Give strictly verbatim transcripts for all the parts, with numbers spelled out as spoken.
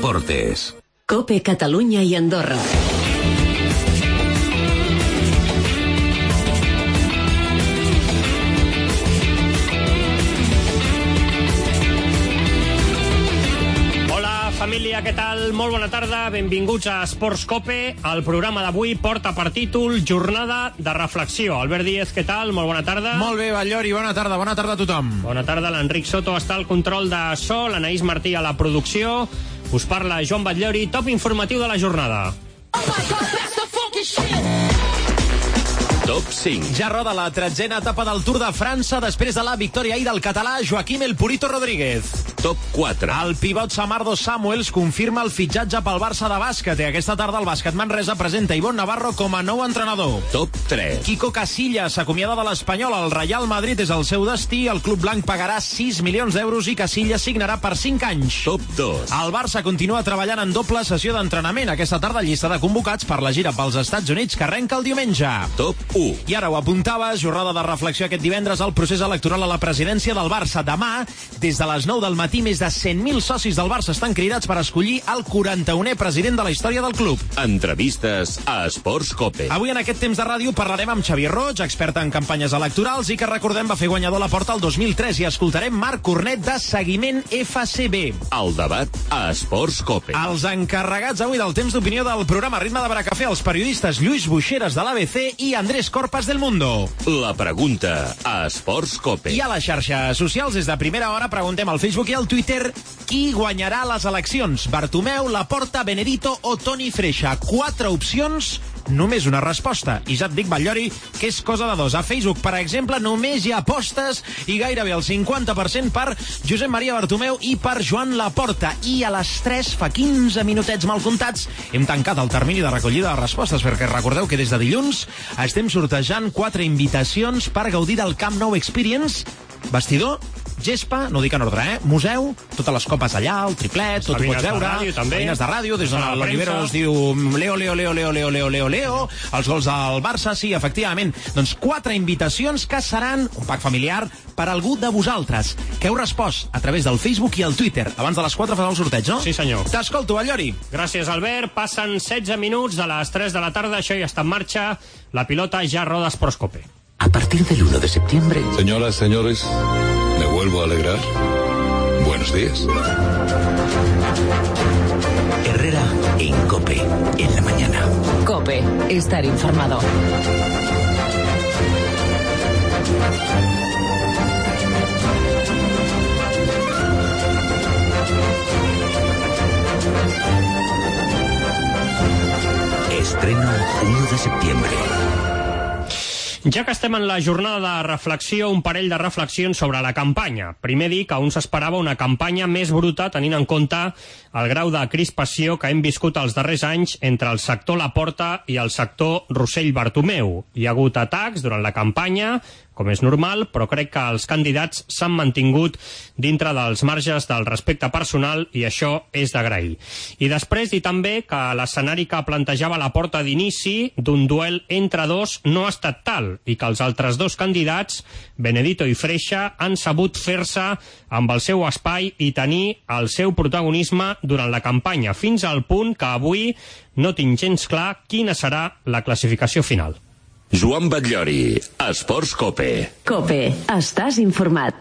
Deportes. COPE Catalunya i Andorra. Família, què tal? Molt bona tarda, benvinguts a Esports COPE. El programa d'avui porta per títol Jornada de Reflexió. Albert Díez, què tal? Molt bona tarda. Molt bé, Batllori, bona tarda, bona tarda a tothom. Bona tarda, l'Enric Soto està al control de so, l'Anaïs Martí a la producció. Us parla Joan Batllori, top informatiu de la jornada. Oh my God, that's the funky shit! Top cinc. Ja roda la tretzena etapa del Tour de França després de la victòria ahir del català Joaquim El Purito Rodríguez. Top quatre. El pivot Samardo Samuels confirma el fitxatge pel Barça de bàsquet i aquesta tarda el Bàsquet Manresa presenta Ivonne Navarro com a nou entrenador. Top tres. Kiko Casillas s'acomiada de l'Espanyol. El Real Madrid és el seu destí. El club blanc pagarà sis milions d'euros i Casillas signarà per cinc anys. Top dos. El Barça continua treballant en doble sessió d'entrenament. Aquesta tarda llista de convocats per la gira pels Estats Units que arrenca el diumenge. Top u. I ara ho apuntaves, jornada de reflexió aquest divendres al procés electoral a la presidència del Barça. Demà, des de les nou del matí, més de cent mil socis del Barça estan cridats per escollir el quaranta-unè president de la història del club. Entrevistes a Esports COPE. Avui en aquest temps de ràdio parlarem amb Xavier Roig, expert en campanyes electorals i que recordem va fer guanyador la Porta el dos mil tres, i escoltarem Marc Cornet de Seguiment F C B. El debat a Esports COPE. Els encarregats avui del temps d'opinió del programa Ritme de Bracafé, els periodistes Lluís Buixeras de l'A B C i Andrés Corpas del Mundo. La pregunta a Esports COPE. I a les xarxes socials, des de primera hora, preguntem al Facebook i al Twitter qui guanyarà les eleccions. Bartomeu, Laporta, Benedito o Toni Freixa. Quatre opcions, només una resposta. I ja et dic, Batllori, que és cosa de dos. A Facebook, per exemple, només hi ha apostes i gairebé el cinquanta per cent per Josep Maria Bartomeu i per Joan Laporta. I a les tres, fa quinze minutets mal comptats, hem tancat el termini de recollida de respostes, perquè recordeu que des de dilluns estem sortejant quatre invitacions per gaudir del Camp Nou Experience. Vestidor, gespa, no ho dic en ordre, eh? Museu, totes les copes allà, el triplet, tot ho pots veure. Ràdio, també. Cabines de ràdio, des de l'Olivero es diu Leo, Leo, Leo, Leo, Leo, Leo, Leo, Leo, els gols del Barça, sí, efectivament. Doncs quatre invitacions que seran un pack familiar per algú de vosaltres, que heu respost a través del Facebook i el Twitter. Abans de les quatre fas el sorteig, no? Sí, senyor. T'escolto, Batllori. Gràcies, Albert. Passen setze minuts de les tres de la tarda, això ja està en marxa. La pilota ja roda Esports COPE. A partir del uno de septiembre... Señoras, señores, me vuelvo a alegrar. Buenos días. Herrera en COPE, en la mañana. COPE, estar informado. Estreno uno de septiembre. Ja que estem en la jornada de reflexió, un parell de reflexions sobre la campanya. Primer dir que un s'esperava una campanya més bruta tenint en compte el grau de crispació que hem viscut els darrers anys entre el sector Laporta i el sector Rossell Bartomeu. Hi ha hagut atacs durant la campanya, com és normal, però crec que els candidats s'han mantingut dintre dels marges del respecte personal i això és d'agrair. I després dir també que l'escenari que plantejava Laporta d'inici d'un duel entre dos no ha estat tal i que els altres dos candidats, Benedito i Freixa, han sabut fer-se amb el seu espai i tenir el seu protagonisme durant la campanya, fins al punt que avui no tinc gens clar quina serà la classificació final. Joan Batllori, Esports COPE. COPE, estàs informat.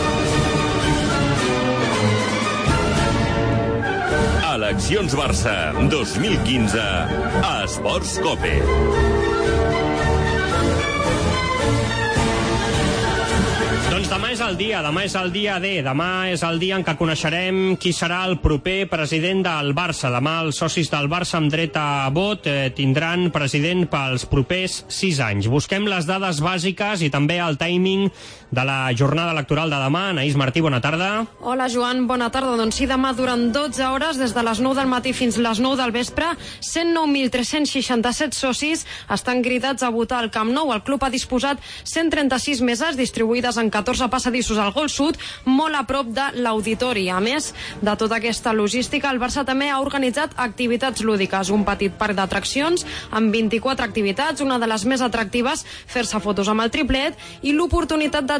Eleccions Barça dos mil quinze a Esports COPE. Doncs demà és el dia, demà és el dia D, demà és el dia en què coneixerem qui serà el proper president del Barça. Demà els socis del Barça amb dret a vot eh, tindran president pels propers sis anys. Busquem les dades bàsiques i també el timing de la jornada electoral de demà. Anaïs Martí, bona tarda. Hola, Joan, bona tarda. Doncs sí, demà durant dotze hores, des de les nou del matí fins les nou del vespre, cent nou mil tres-cents seixanta-set socis estan cridats a votar al Camp Nou. El club ha disposat cent trenta-sis meses distribuïdes en catorze passadissos al Gol Sud, molt a prop de l'auditori. A més de tota aquesta logística, el Barça també ha organitzat activitats lúdiques, un petit parc d'atraccions amb vint-i-quatre activitats, una de les més atractives, fer-se fotos amb el triplet, i l'oportunitat de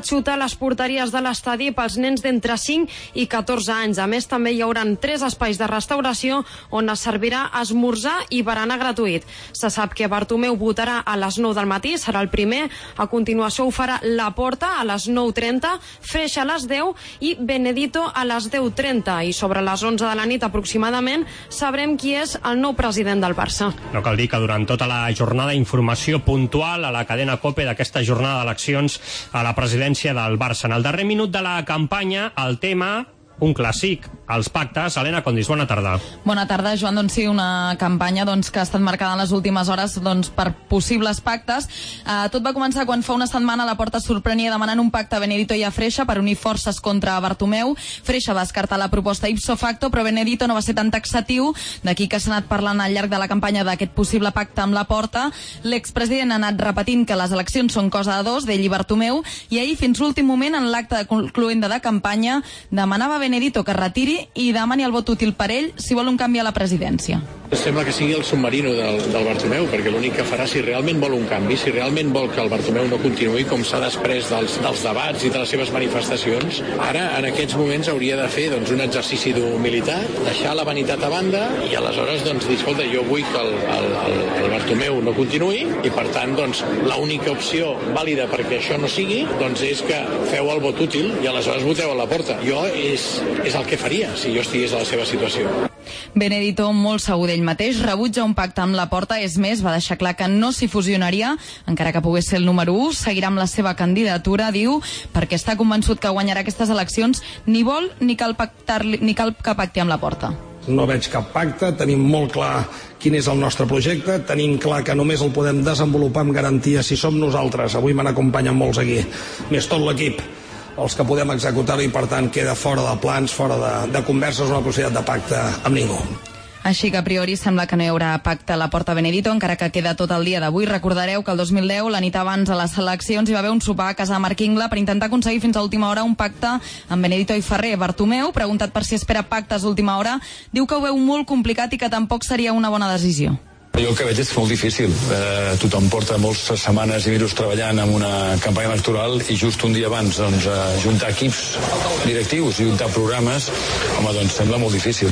de xutar les porteries de l'estadi pels nens d'entre cinc i catorze anys. A més, també hi haurà tres espais de restauració on es servirà esmorzar i berenar gratuït. Se sap que Bartomeu votarà a les nou del matí, serà el primer. A continuació ho farà Laporta a les nou trenta, Freixa a les deu i Benedito a les deu trenta. I sobre les onze de la nit aproximadament sabrem qui és el nou president del Barça. No cal dir que durant tota la jornada informació puntual a la cadena COPE d'aquesta jornada d'eleccions a la presidència del Barça. En el darrer minut de la campanya, el tema, un clàssic, els pactes. Helena Condis, bona tarda. Bona tarda, Joan. Doncs sí, una campanya doncs, que ha estat marcada en les últimes hores doncs, per possibles pactes. Uh, tot va començar quan fa una setmana Laporta sorprenia demanant un pacte a Benedito i a Freixa per unir forces contra Bartomeu. Freixa va descartar la proposta ipso facto, però Benedito no va ser tan taxatiu. D'aquí que s'ha anat parlant al llarg de la campanya d'aquest possible pacte amb Laporta. L'expresident ha anat repetint que les eleccions són cosa de dos, d'ell i Bartomeu, i ahir, fins l'últim moment, en l'acte concloent de campanya, demanava a Benedito que retiri i demani el vot útil per ell si vol un canvi a la presidència. Sembla que sigui el submarino del, del Bartomeu, perquè l'únic que farà, si realment vol un canvi, si realment vol que el Bartomeu no continuï com s'ha després dels, dels debats i de les seves manifestacions, ara, en aquests moments, hauria de fer doncs, un exercici d'humilitat, deixar la vanitat a banda i aleshores doncs, dir, escolta, jo vull que el, el, el, el Bartomeu no continuï i, per tant, doncs, l'única opció vàlida perquè això no sigui doncs, és que feu el vot útil i aleshores voteu a Laporta. Jo és, és el que faria si jo estigués a la seva situació. Benedito, molt segur d'ell mateix, rebutja un pacte amb Laporta. És més, va deixar clar que no s'hi fusionaria, encara que pogués ser el número u. Seguirà amb la seva candidatura, diu, perquè està convençut que guanyarà aquestes eleccions. Ni vol ni cal, pactar ni cal que pacti amb Laporta. No veig cap pacte, tenim molt clar quin és el nostre projecte, tenim clar que només el podem desenvolupar amb garantia si som nosaltres. Avui me n'acompanyen molts aquí, més tot l'equip, els que podem executar-ho, i per tant queda fora de plans, fora de, de converses, una possibilitat de pacte amb ningú. Així que a priori sembla que no hi haurà pacte a Laporta Benedito, encara que queda tot el dia d'avui. Recordareu que el dos mil deu, la nit abans a les eleccions, hi va haver un sopar a casa de Marc Ingla per intentar aconseguir fins a última hora un pacte amb Benedito i Ferrer. Bartomeu, preguntat per si espera pactes d'última hora, diu que ho veu molt complicat i que tampoc seria una bona decisió. Jo el que veig és molt difícil. Eh, tothom porta moltes setmanes i mesos treballant en una campanya electoral i just un dia abans doncs, eh, juntar equips directius i juntar programes, home, doncs sembla molt difícil.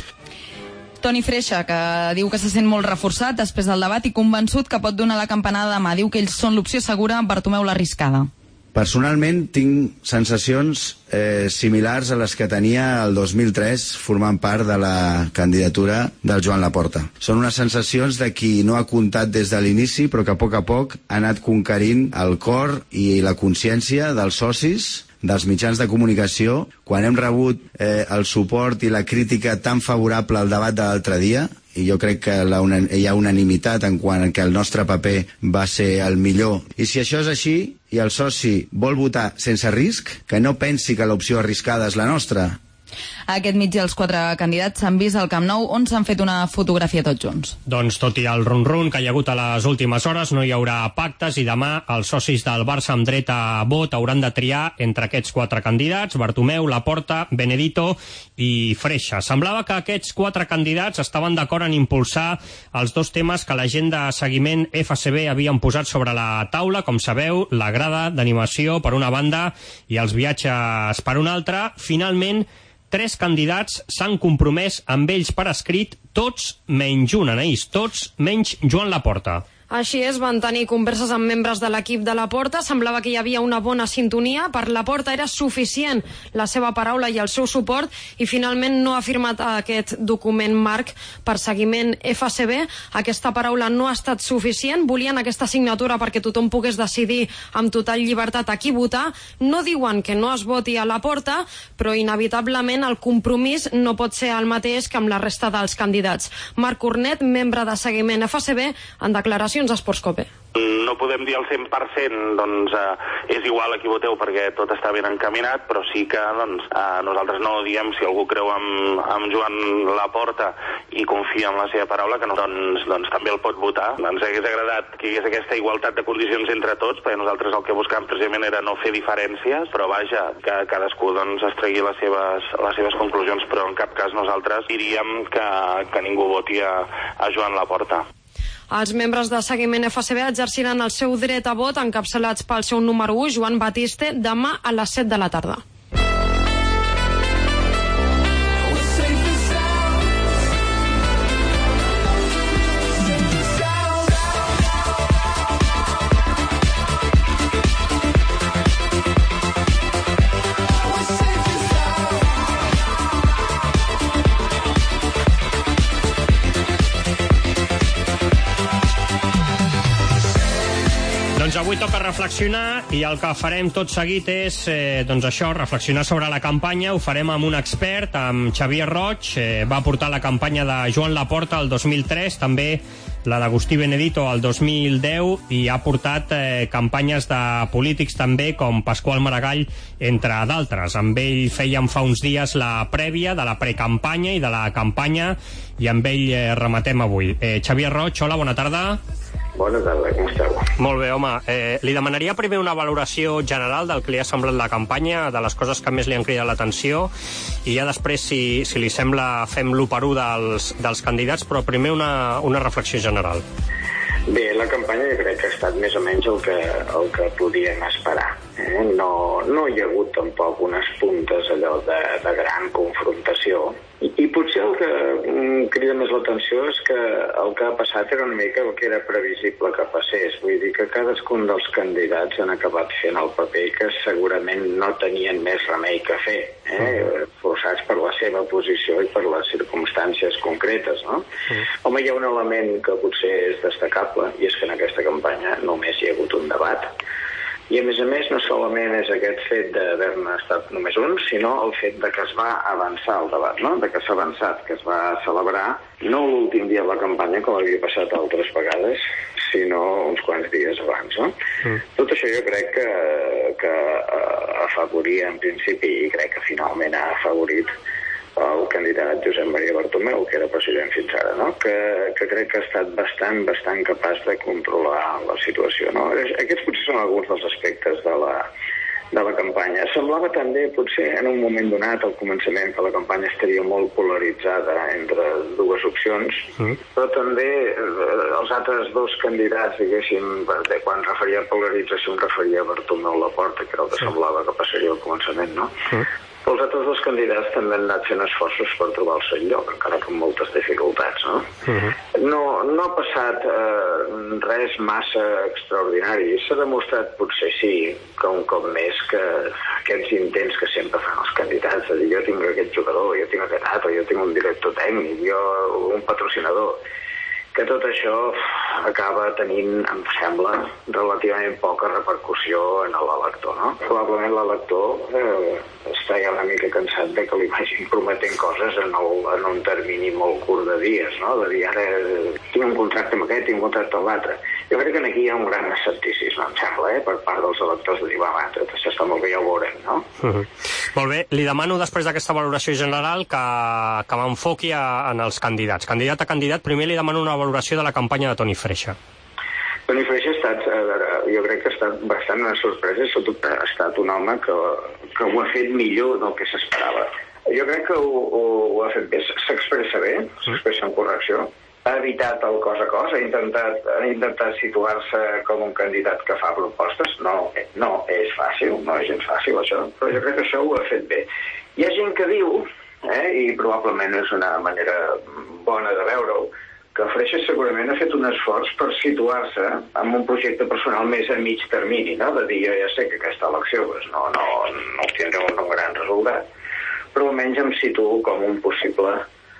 Toni Freixa, que diu que se sent molt reforçat després del debat i convençut que pot donar la campanada demà. Diu que ells són l'opció segura, Bartomeu l'arriscada. Personalment tinc sensacions eh, similars a les que tenia el dos mil tres formant part de la candidatura del Joan Laporta. Són unes sensacions de qui no ha comptat des de l'inici, però que a poc a poc ha anat conquerint el cor i la consciència dels socis, dels mitjans de comunicació. Quan hem rebut eh, el suport i la crítica tan favorable al debat de l'altre dia, i jo crec que la una, hi ha unanimitat en quant que el nostre paper va ser el millor. I si això és així, i el soci vol votar sense risc, que no pensi que l'opció arriscada és la nostra. Aquest migdia els quatre candidats s'han vist al Camp Nou, on s'han fet una fotografia tots junts. Doncs tot i el run-run que hi ha hagut a les últimes hores, no hi haurà pactes i demà els socis del Barça amb dret a vot hauran de triar entre aquests quatre candidats, Bartomeu, Laporta, Benedito i Freixa. Semblava que aquests quatre candidats estaven d'acord en impulsar els dos temes que la gent de seguiment F C B havien posat sobre la taula, com sabeu, la grada d'animació per una banda i els viatges per una altra. Finalment, tres candidats s'han compromès amb ells per escrit, tots menys un, Anaïs, tots menys Joan Laporta. Així és, van tenir converses amb membres de l'equip de Laporta. Semblava que hi havia una bona sintonia. Per Laporta era suficient la seva paraula i el seu suport i finalment no ha firmat aquest document marc per seguiment F C B. Aquesta paraula no ha estat suficient. Volien aquesta signatura perquè tothom pogués decidir amb total llibertat a qui votar. No diuen que no es voti a Laporta, però inevitablement el compromís no pot ser el mateix que amb la resta dels candidats. Marc Cornet, membre de seguiment F C B, en declaracions a Esports Cope. No podem dir al cent per cent, doncs eh, és igual a qui voteu perquè tot està ben encaminat, però sí que doncs, eh, nosaltres no diem si algú creu amb, amb Joan Laporta i confia en la seva paraula, que no, doncs, doncs també el pot votar. Ens hagués agradat que hi hagués aquesta igualtat de condicions entre tots, perquè nosaltres el que buscàvem precisament era no fer diferències, però vaja, que cadascú doncs, es tregui les seves, les seves conclusions, però en cap cas nosaltres diríem que, que ningú voti a, a Joan Laporta. Els membres de Seguiment F C B exerciran el seu dret a vot encapçalats pel seu número u, Joan Batiste, demà a les set de la tarda. Doncs avui toca reflexionar i el que farem tot seguit és eh, doncs això, reflexionar sobre la campanya. Ho farem amb un expert, amb Xavier Roig. Eh, va portar la campanya de Joan Laporta el dos mil tres, també la d'Agustí Benedito el dos mil deu, i ha portat eh, campanyes de polítics també, com Pasqual Maragall, entre d'altres. Amb ell fèiem fa uns dies la prèvia de la precampanya i de la campanya, i amb ell eh, rematem avui. Eh, Xavier Roig, hola, bona tarda. Bona tarda, com esteu? Molt bé, home. Eh, li demanaria primer una valoració general del que li ha semblat la campanya, de les coses que més li han cridat l'atenció, i ja després, si, si li sembla, fem l'u per u dels, dels candidats, però primer una, una reflexió general. Bé, la campanya jo crec que ha estat més o menys el que, el que podíem esperar. Eh? No, no hi ha hagut tampoc unes puntes allò de, de gran confrontació. I, I potser el que mm, crida més l'atenció és que el que ha passat era una mica el que era previsible que passés. Vull dir que cadascun dels candidats han acabat fent el paper que segurament no tenien més remei que fer, eh? forçats per la seva posició i per les circumstàncies concretes. No? Mm. Home, hi ha un element que potser és destacable, i és que en aquesta campanya només hi ha hagut un debat. I a més a més no solament és aquest fet d'haver-ne estat només un, sinó el fet de que es va avançar el debat, no? De que s'ha avançat, que es va celebrar no l'últim dia de la campanya, com havia passat altres vegades, sinó uns quants dies abans, no? Mm. Tot això jo crec que, que afavoria en principi, i crec que finalment ha afavorit el candidat Josep Maria Bartomeu, que era president fins ara, no? que, que crec que ha estat bastant, bastant capaç de controlar la situació. No? Aquests potser són alguns dels aspectes de la, de la campanya. Semblava també, potser, en un moment donat, al començament, que la campanya estaria molt polaritzada entre dues opcions, mm. però també eh, els altres dos candidats, diguéssim, quan referia a polarització, em referia a Bartomeu Laporta, que era el que semblava que passaria al començament, no? Mm. Els altres dos candidats també han anat fent esforços per trobar el seu lloc, encara que amb moltes dificultats, no? Uh-huh. No, no ha passat eh, res massa extraordinari. S'ha demostrat, potser sí, que un cop més que aquests intents que sempre fan els candidats, de dir jo tinc aquest jugador, jo tinc aquest altre, jo tinc un director tècnic, jo un patrocinador, que tot això acaba tenint, em sembla, relativament poca repercussió en l'elector, no? Probablement l'elector eh, està ja una mica cansat de que li vagin prometent coses en, el, en un termini molt curt de dies, no? De dir, ara tinc un contracte amb aquest, tinc un contracte amb l'altre. Jo crec que aquí hi ha un gran escepticisme, em sembla, eh, per part dels electors de dir, va, va, tot això està molt bé, ja ho veurem, no? Uh-huh. Molt bé, li demano després d'aquesta valoració general que, que m'enfoqui en els candidats. Candidat a candidat, primer li demano una valoració de la campanya de Toni Freixa. Toni Freixa ha estat, eh, jo crec que ha estat bastant una sorpresa, sobretot ha estat un home que, que ho ha fet millor del que s'esperava. Jo crec que ho, ho, ho ha fet bé, s'expressa bé, s'expressa en correcció, ha evitat el cos a cos, ha intentat, ha intentat situar-se com un candidat que fa propostes. No, no és fàcil, no és gens fàcil això, però jo crec que això ho ha fet bé. Hi ha gent que diu, eh, i probablement és una manera bona de veure-ho, que Freixa segurament ha fet un esforç per situar-se en un projecte personal més a mig termini, no? De dir, jo ja sé que aquesta elecció pues, no, no, no obtindrà un, un gran resultat, però almenys em situo com un possible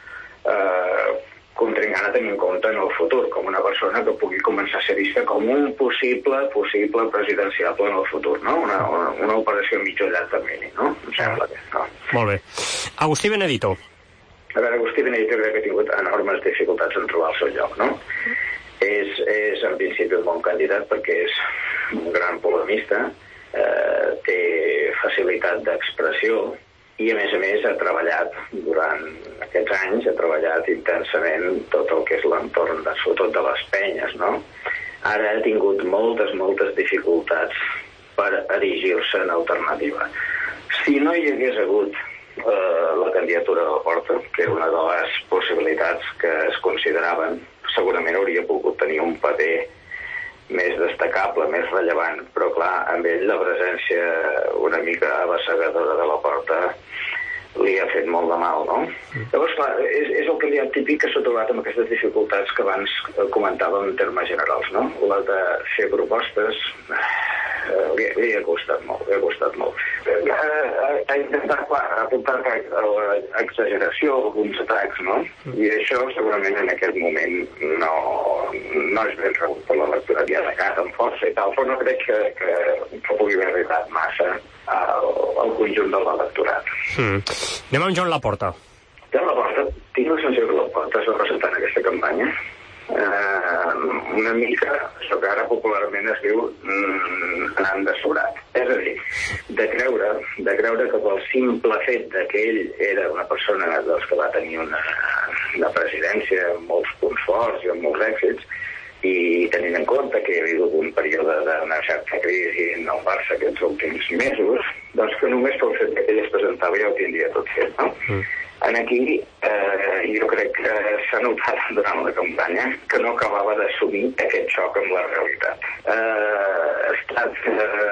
eh, contrincant a tenir en compte en el futur, com una persona que pugui començar a ser vista com un possible possible presidenciable en el futur, no? Una, una, una operació a mig o llarg termini, no? Em sembla que, no? Molt bé. Agustí Benedito. A veure, Agustí Benedito crec que ha tingut enormes dificultats en trobar el seu lloc, no? És, és en principi un bon candidat perquè és un gran polemista, eh, té facilitat d'expressió i, a més a més, ha treballat durant aquests anys, ha treballat intensament tot el que és l'entorn, sobretot de les penyes, no? Ara ha tingut moltes, moltes dificultats per erigir-se en alternativa. Si no hi hagués hagut Uh, la candidatura de Laporta, que era una de les possibilitats que es consideraven, segurament hauria pogut tenir un paper més destacable, més rellevant, però clar, amb ell la presència una mica abassegadora de la Porta li ha fet molt de mal, no? Llavors, clar, és, és el candidat típic que s'ha trobat amb aquestes dificultats que abans comentàvem en termes generals, no? La de fer propostes eh, li, li ha costat molt, li ha costat molt. Eh, ha intentat, clar, apuntar a l'exageració, alguns atacs, no? I això segurament en aquest moment no, no és ben rebut per l'electorat, i ha atacat amb força i tal, però no crec que, que, que pugui haver arribat massa al, al conjunt de l'electorat. Mm. Anem amb Joan Laporta. Joan Laporta, tinc la sensació que Laporta es va presentar en aquesta campanya eh, una mica, això que ara popularment es diu mm, anant de sobrat. És a dir, de creure, de creure que pel simple fet de que ell era una persona doncs, que va tenir una, una presidència amb molts punts forts i amb molts èxits, i tenint en compte que hi ha hagut un període d'una certa crisi en el Barça aquests últims mesos, doncs que només pel fet que ell es presentava ja ho tindria tot fet, no? Mm. En aquí eh, jo crec que s'ha notat durant la campanya que no acabava d'assumir aquest xoc amb la realitat. Eh, ha estat,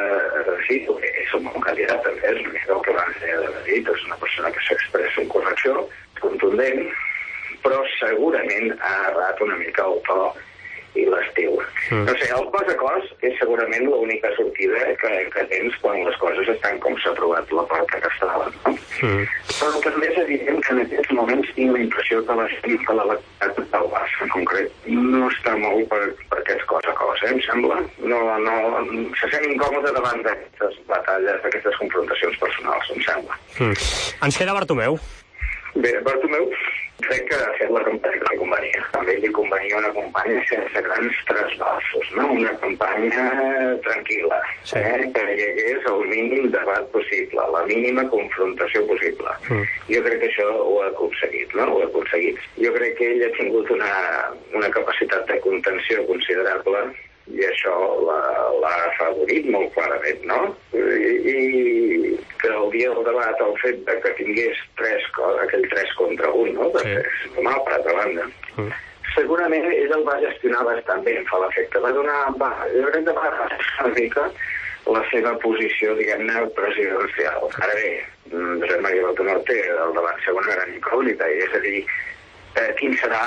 eh, sí, és un bon candidat també, és una mica el que abans deia de David, és una persona que s'expressa amb correcció, contundent, però segurament ha errat una mica el to i l'estiu. Mm. No sé, el cos a cos és segurament l'única sortida que, que tens quan les coses estan com s'ha aprovat la Porta que estava, no? Mm. Però també és evident que en aquests moments tinc la impressió que la gent que l'electorat del Barça en concret no està molt per, per aquest cos a cos, eh, em sembla. No, no, se sent incòmode davant d'aquestes batalles, d'aquestes confrontacions personals, em sembla. Mm. Ens queda Bartomeu. Bé, Bartomeu crec que ha fet la campanya que li convenia. També li convenia una campanya sense grans trasbalsos, no? Una campanya tranquil·la, sí. eh? Que hi hagués el mínim debat possible, la mínima confrontació possible. Mm. Jo crec que això ho ha aconseguit, no? Ho ha aconseguit. Jo crec que ell ha tingut una, una capacitat de contenció considerable i això l'ha afavorit molt clarament, no? I, i que el dia del debat, el fet de que tingués tres, aquell tres contra un, no? Sí. És normal, per altra banda. Mm. Segurament ell el va gestionar bastant bé, em fa l'efecte. Va donar, va, jo crec que va una mica la seva posició, diguem-ne, presidencial. Ara bé, Josep Maria Bartomeu té el debat ser una gran incògnita, i és a dir, eh, quin serà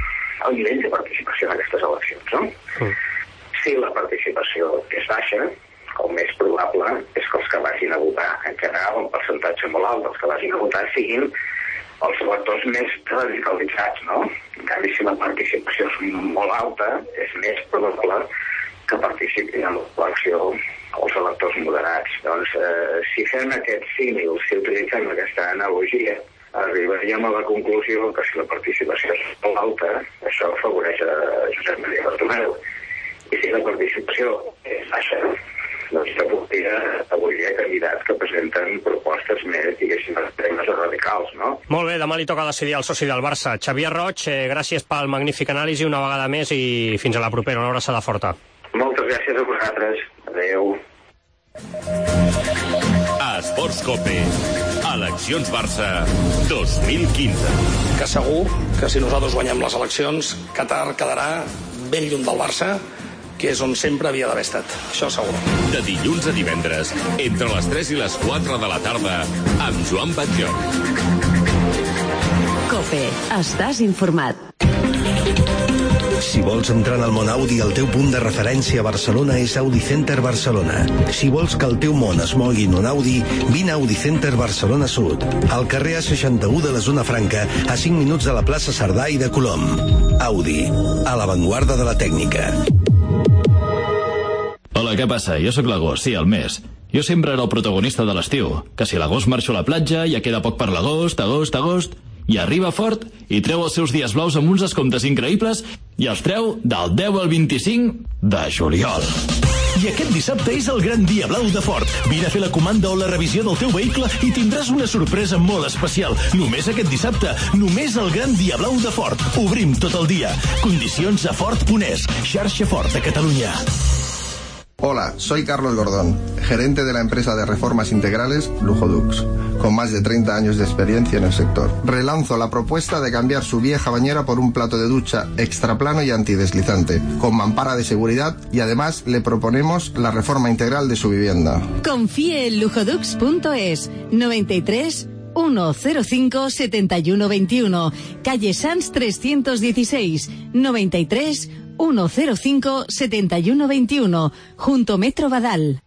el nivell de participació en aquestes eleccions, no? Mm. Si la participació és baixa, el més probable és que els que vagin a votar, en general, un percentatge molt alt dels que vagin a votar, siguin els electors més radicalitzats, no? En canvi, si la participació és molt alta, és més probable que participin en l'elecció els electors moderats. Doncs, eh, si fem aquest símil, si utilitzem aquesta analogia, arribaríem a la conclusió que si la participació és molt alta, això afavoreix a Josep Maria Bartomeu. I si la participació és baixa, doncs hauria, hauria candidats que presenten propostes més, diguéssim, extremes o radicals, no? Molt bé, demà li toca decidir al soci del Barça. Xavier Roig, eh, gràcies pel magnífic anàlisi una vegada més i fins a la propera. Una abraçada forta. Moltes gràcies a vosaltres. Adéu. Esports Cope. Eleccions Barça dos mil quinze. Que segur que si nosaltres guanyem les eleccions, Qatar quedarà ben lluny del Barça, que és on sempre havia d'haver estat. Això segur. De dilluns a divendres, entre les tres i les quatre de la tarda, amb Joan Batlló. Cope, estàs informat. Si vols entrar en el món Audi, el teu punt de referència a Barcelona és Audi Center Barcelona. Si vols que el teu món es mogui en un Audi, vine a Audi Center Barcelona Sud, al carrer A seixanta-u de la Zona Franca, a cinc minuts de la plaça Cerdà i de Colom. Audi, a l'avantguarda de la tècnica. Hola, què passa? Jo sóc l'agost, sí, el mes. Jo sempre era el protagonista de l'estiu, que si l'agost marxo a la platja, ja queda poc per l'agost, agost, agost... I arriba fort i treu els seus dies blaus amb uns descomptes increïbles i els treu del deu al vint-i-cinc de juliol. I aquest dissabte és el gran dia blau de Ford. Vine a fer la comanda o la revisió del teu vehicle i tindràs una sorpresa molt especial. Només aquest dissabte, només el gran dia blau de Ford. Obrim tot el dia. Condicions a Ford punt es, xarxa Ford de Catalunya. Hola, soy Carlos Gordón, gerente de la empresa de reformas integrales Lujodux, con más de treinta años de experiencia en el sector. Relanzo la propuesta de cambiar su vieja bañera por un plato de ducha extraplano y antideslizante, con mampara de seguridad, y además le proponemos la reforma integral de su vivienda. Confíe en lujodux punto es, noventa y tres, ciento cinco, setenta y uno veintiuno, calle Sanz trescientos dieciséis, noventa y tres, ciento cinco, setenta y uno veintiuno, junto Metro Badal.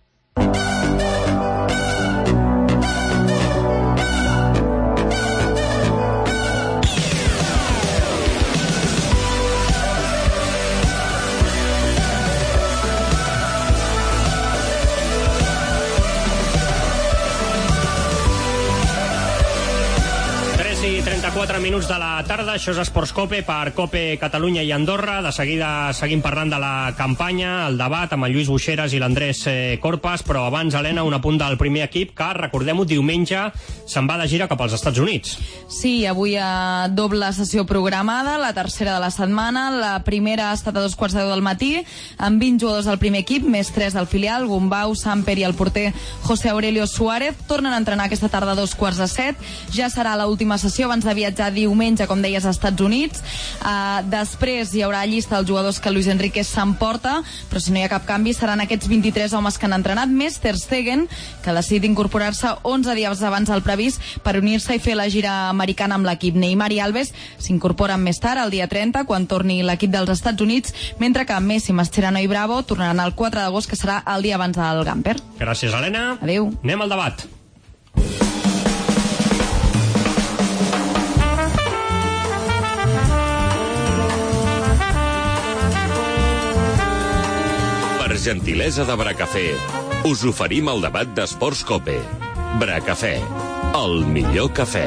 quatre minuts de la tarda, això és Esports Cope per Cope Catalunya i Andorra. De seguida seguim parlant de la campanya, el debat amb el Lluís Buixeras i l'Andrés eh, Corpas, però abans, Helena, un apunt del primer equip que, recordem-ho, diumenge se'n va de gira cap als Estats Units. Sí, avui hi ha doble sessió programada, la tercera de la setmana. La primera ha estat a dos quarts de deu del matí, amb vint jugadors del primer equip, més tres del filial, Gumbau, Samper i el porter José Aurelio Suárez. Tornen a entrenar aquesta tarda a dos quarts de set. Ja serà l'última sessió abans de viatjar diumenge, com deies, als Estats Units. Uh, després hi haurà llista dels jugadors que Luis Enrique s'emporta, però si no hi ha cap canvi seran aquests vint-i-tres homes que han entrenat, més Ter Stegen, que ha decidit incorporar-se onze dies abans del previst per unir-se i fer la gira americana amb l'equip. Neymar i Alves s'incorporen més tard, el dia trenta, quan torni l'equip dels Estats Units, mentre que Messi, Mascherano i Bravo tornaran el quatre d'agost, que serà el dia abans del Gamper. Gràcies, Helena. Adéu. Anem al debat. Per gentilesa de Bracafé, us oferim el debat d'Esports Cope. Bracafé, el millor cafè.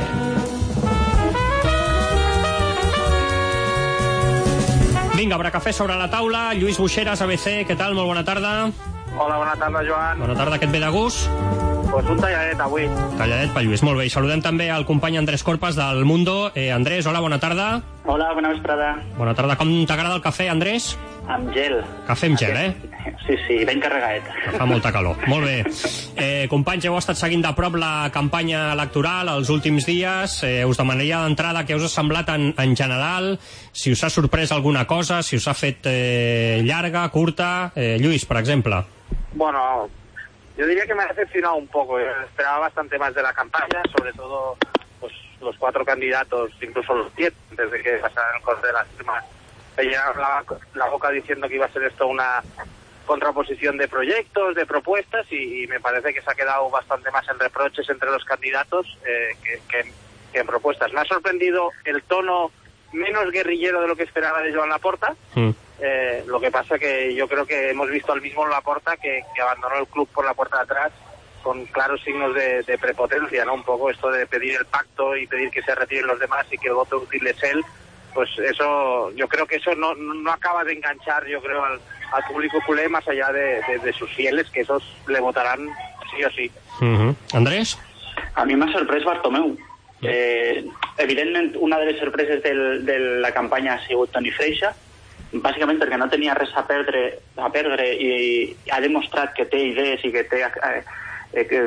Vinga, Bracafé sobre la taula. Lluís Buixeras, A B C, què tal? Molt bona tarda. Hola, bona tarda, Joan. Bona tarda, què et ve de gust? Pues un talladet avui. Talladet per Lluís, molt bé. I saludem també al company Andrés Corpas del Mundo. Eh, Andrés, hola, bona tarda. Hola, bona vesprada. Bona tarda. Com t'agrada el cafè, Andrés? Amb gel. Cafè amb gel, eh? Sí, sí, ben carregadet. Fa molta calor. Molt bé. Eh, companys, heu estat seguint de prop la campanya electoral els últims dies. Eh, us demanaria d'entrada què us ha semblat en, en general, si us ha sorprès alguna cosa, si us ha fet eh, llarga, curta. Eh, Lluís, per exemple. Bueno, yo diría que me ha decepcionado un poco. Yo esperaba bastante más de la campaña, sobre todo pues, los cuatro candidatos, incluso los siete, desde que pasaron el corte de las firmas. Se llenaron la, la boca diciendo que iba a ser esto una contraposición de proyectos, de propuestas, y, y me parece que se ha quedado bastante más en reproches entre los candidatos eh, que, que, que en propuestas. Me ha sorprendido el tono menos guerrillero de lo que esperaba de Joan Laporta. Mm. Eh, lo que pasa que yo creo que hemos visto al mismo Laporta que, que abandonó el club por la puerta de atrás con claros signos de, de prepotencia, ¿no? Un poco esto de pedir el pacto y pedir que se retiren los demás y que el voto útil es él. Pues eso, yo creo que eso no, no acaba de enganchar, yo creo, al, al público culé, más allá de, de, de sus fieles, que esos le votarán sí o sí. Uh-huh. Andrés? A mi m'ha sorprès Bartomeu. Eh, evidentment, una de les sorpreses del, de la campanya ha sigut Toni Freixa, bàsicament perquè no tenia res a perdre, a perdre i ha demostrat que té idees i que té eh, eh,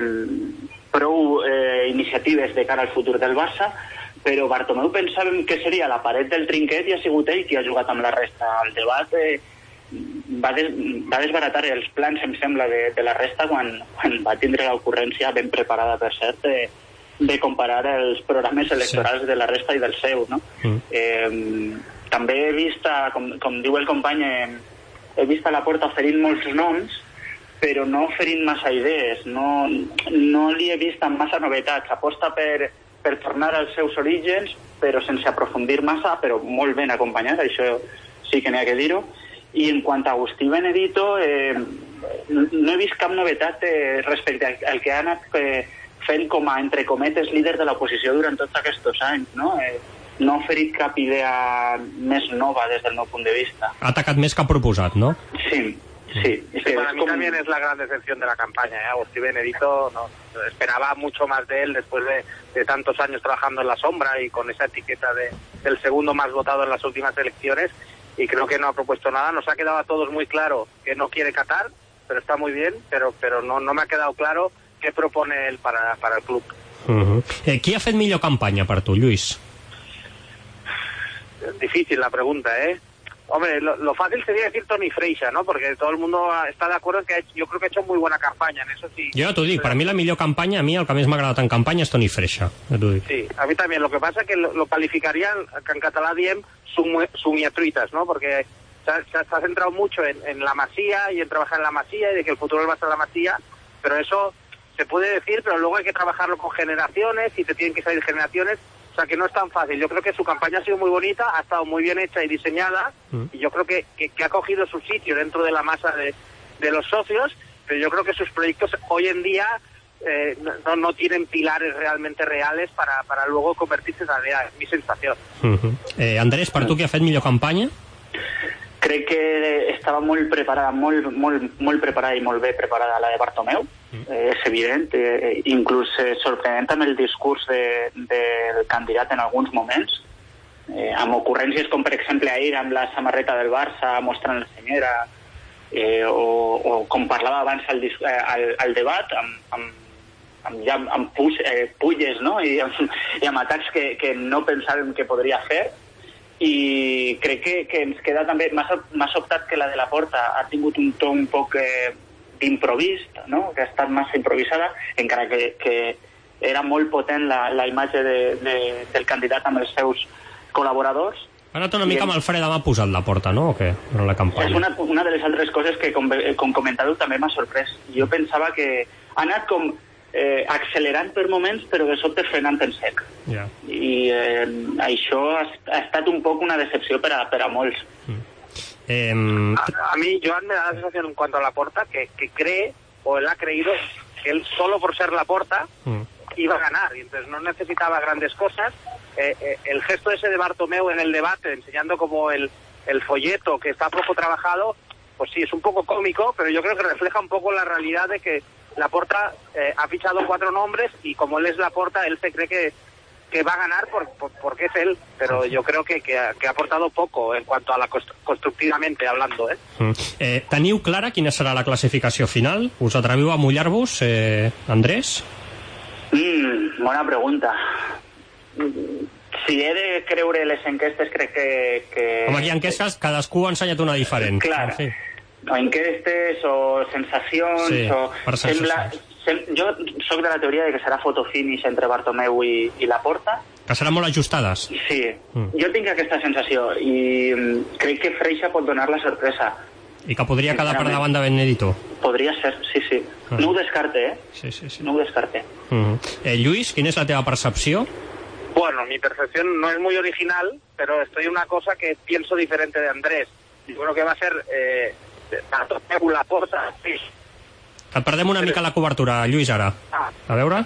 prou eh, iniciatives de cara al futur del Barça, però Bartomeu pensàvem que seria la paret del trinquet i ha sigut ell qui ha jugat amb la resta. El debat eh, va, des, va desbaratar els plans, em sembla, de, de la resta quan, quan va tindre l'ocurrència ben preparada, per cert, de, de comparar els programes electorals sí. de la resta i del seu, no? Mm. Eh, també he vist, com, com diu el company, eh, he vist a la porta oferint molts noms, però no oferint massa idees, no, no li he vist amb massa novetats. Aposta per, per tornar als seus orígens, però sense aprofundir massa, però molt ben acompanyat, això sí que n'hi ha que dir-ho. I en quant a Agustí Benedito, eh, no he vist cap novetat eh, respecte al que ha anat eh, fent com a, entre cometes, líder de l'oposició durant tots aquests anys, no? Eh, no ha oferit cap idea més nova des del meu punt de vista. Ha atacat més que ha proposat, ¿no? Sí, sí. Es que para mí como... también es la gran decepción de la campaña, ¿eh? Agustí Benedito, no, esperaba mucho más de él después de, de tantos años trabajando en la sombra y con esa etiqueta de, del segundo más votado en las últimas elecciones, y creo que no ha propuesto nada. Nos ha quedado a todos muy claro que no quiere Qatar, pero está muy bien, pero, pero no, no me ha quedado claro qué propone él para, para el club. Uh-huh. eh, Qui ha fet millor campanya per tu, Lluís? Difícil la pregunta, ¿eh? Hombre, lo, lo fácil sería decir Toni Freixa, ¿no? Porque todo el mundo está de acuerdo en que ha hecho, yo creo que ha hecho muy buena campaña, en eso sí. Jo ja t'ho dic, per a mi la millor campanya, a mi el que més m'ha agradat en campanya és Toni Freixa. Ja t'ho dic. Sí, a mí también. Lo que pasa es que lo, lo calificarían, que en catalán diem, sumiatruitas, ¿no? Porque se ha, se ha centrado mucho en, en la Masía y en trabajar en la Masía y de que el futuro va a ser la Masía, pero eso se puede decir, pero luego hay que trabajarlo con generaciones y te tienen que salir generaciones. O sea, que no es tan fácil. Yo creo que su campaña ha sido muy bonita, ha estado muy bien hecha y diseñada, mm. y yo creo que, que, que ha cogido su sitio dentro de la masa de, de los socios, pero yo creo que sus proyectos hoy en día eh, no, no tienen pilares realmente reales para, para luego convertirse en realidad. Es mi sensación. Uh-huh. eh, Andrés, per tu qui ha fet millor campanya? Crec que estava molt preparada, molt, molt, molt preparada i molt bé preparada la de Bartomeu, eh, és evident, eh, inclús eh, sorprenent amb el discurs de, del candidat en alguns moments, eh, amb ocurrències com per exemple ahir amb la samarreta del Barça mostrant la senyera, eh, o, o com parlava abans al, eh, al, al debat amb, amb, amb, ja, amb puix, eh, pulles, no? I, amb, i amb atacs que, que no pensàvem que podria fer. I crec que, que ens queda també, m'ha sobtat que la de la Porta ha tingut un to un poc eh, d'improvist, no? Que ha estat massa improvisada, encara que, que era molt potent la, la imatge de, de, del candidat amb els seus col·laboradors. Ha anat una mica amb el fre de mà posat la Porta, no? O què? En la campanya. És una, una de les altres coses que, com, com comentàveu, també m'ha sorprès. Jo pensava que ha anat com eh, accelerant per moments, però de sobte frenant en sec. Yeah. I eh, això ha, ha estat un poc una decepció per a, per a molts. Mm. Eh, a, a mí, Joan, me da la sensación en cuanto a la Porta que, que cree, o él ha creído, que él solo por ser la Porta mm. iba a ganar, y entonces no necesitaba grandes cosas. Eh, eh, el gesto ese de Bartomeu en el debate, enseñando como el, el folleto que está poco trabajado, pues sí, es un poco cómico, pero yo creo que refleja un poco la realidad de que Laporta eh, ha fichado cuatro nombres y como él es Laporta, él se cree que, que va a ganar por, por, porque es él, pero yo creo que, que, ha, que ha aportado poco en cuanto a la constru constructivamente hablando. Eh? Mm. Eh, teniu clara quina serà la classificació final? Us atreviu a mullar-vos, eh, Andrés? Mm, bona pregunta. Si he de creure les enquestes, crec que... que... Com aquí enquestes, cadascú ha ensenyat una diferent. Clar, sí. O enquestes o sensacions, sí, o sembla, sem, jo soc de la teoria de que serà fotofinish entre Bartomeu i, i Laporta, que seran molt ajustades. sí, mm. jo tinc aquesta sensació i crec que Freixa pot donar la sorpresa i que podria quedar per davant de Benedito. Podria ser, sí, sí, mm. no ho descarte, eh? Sí, sí, sí. No ho descarte. Mm. eh, Lluís, quina és la teva percepció? Bueno, mi percepción no es muy original, pero estoy en una cosa que pienso diferente de Andrés. Yo creo que va a ser eh, Bartomeu, Laporta, sí. Et perdem una mica la cobertura, Lluís, ara. A veure.